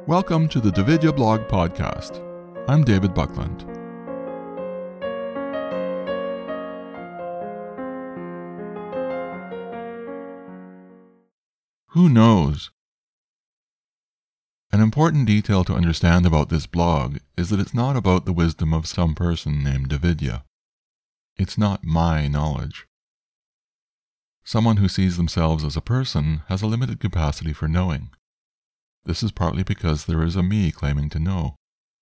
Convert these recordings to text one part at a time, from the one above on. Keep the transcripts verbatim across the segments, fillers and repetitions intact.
Welcome to the Davidya Blog Podcast. I'm David Buckland. Who knows? An important detail to understand about this blog is that it's not about the wisdom of some person named Davidya. It's not my knowledge. Someone who sees themselves as a person has a limited capacity for knowing. This is partly because there is a me claiming to know.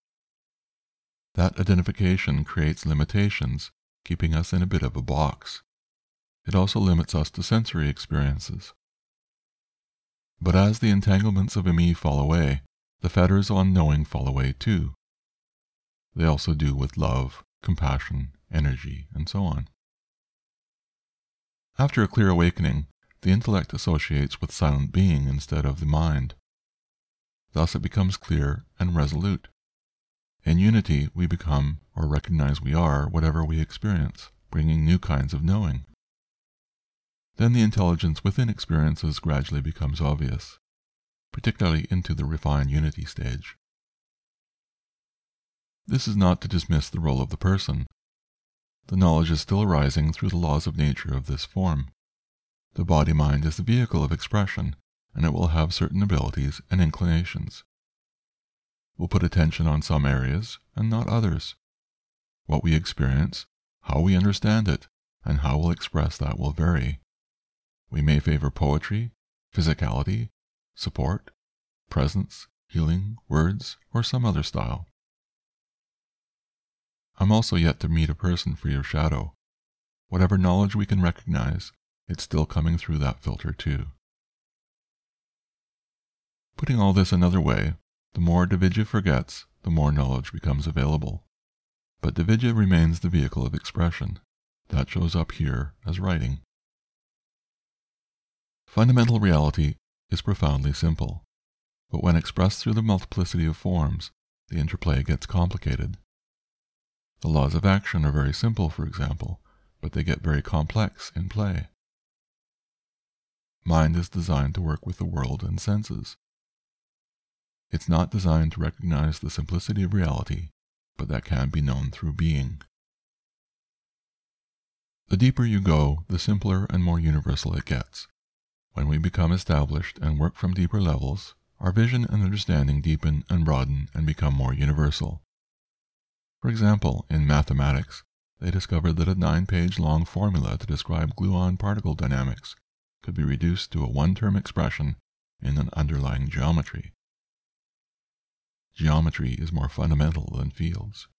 That identification creates limitations, keeping us in a bit of a box. It also limits us to sensory experiences. But as the entanglements of a me fall away, the fetters on knowing fall away too. They also do with love, compassion, energy, and so on. After a clear awakening, the intellect associates with silent being instead of the mind. Thus it becomes clear and resolute. In unity, we become, or recognize we are, whatever we experience, bringing new kinds of knowing. Then the intelligence within experiences gradually becomes obvious, particularly into the refined unity stage. This is not to dismiss the role of the person. The knowledge is still arising through the laws of nature of this form. The body-mind is the vehicle of expression, and it will have certain abilities and inclinations. We'll put attention on some areas and not others. What we experience, how we understand it, and how we'll express that will vary. We may favor poetry, physicality, support, presence, healing, words, or some other style. I'm also yet to meet a person free of shadow. Whatever knowledge we can recognize, it's still coming through that filter too. Putting all this another way, the more Davidya forgets, the more knowledge becomes available. But Davidya remains the vehicle of expression. That shows up here as writing. Fundamental reality is profoundly simple, but when expressed through the multiplicity of forms, the interplay gets complicated. The laws of action are very simple, for example, but they get very complex in play. Mind is designed to work with the world and senses. It's not designed to recognize the simplicity of reality, but that can be known through being. The deeper you go, the simpler and more universal it gets. When we become established and work from deeper levels, our vision and understanding deepen and broaden and become more universal. For example, in mathematics, they discovered that a nine-page long formula to describe gluon particle dynamics could be reduced to a one-term expression in an underlying geometry. Geometry is more fundamental than fields.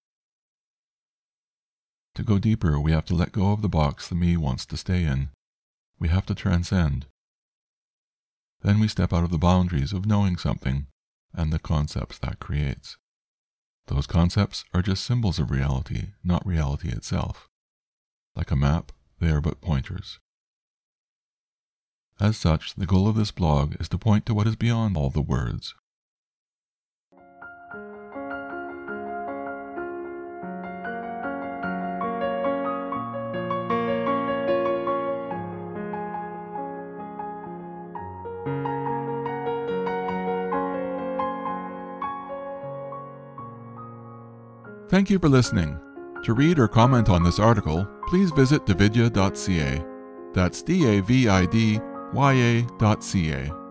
To go deeper, we have to let go of the box the me wants to stay in. We have to transcend. Then we step out of the boundaries of knowing something and the concepts that creates. Those concepts are just symbols of reality, not reality itself. Like a map, they are but pointers. As such, the goal of this blog is to point to what is beyond all the words. Thank you for listening. To read or comment on this article, please visit davidya dot c a. That's D A V I D Y A dot C A.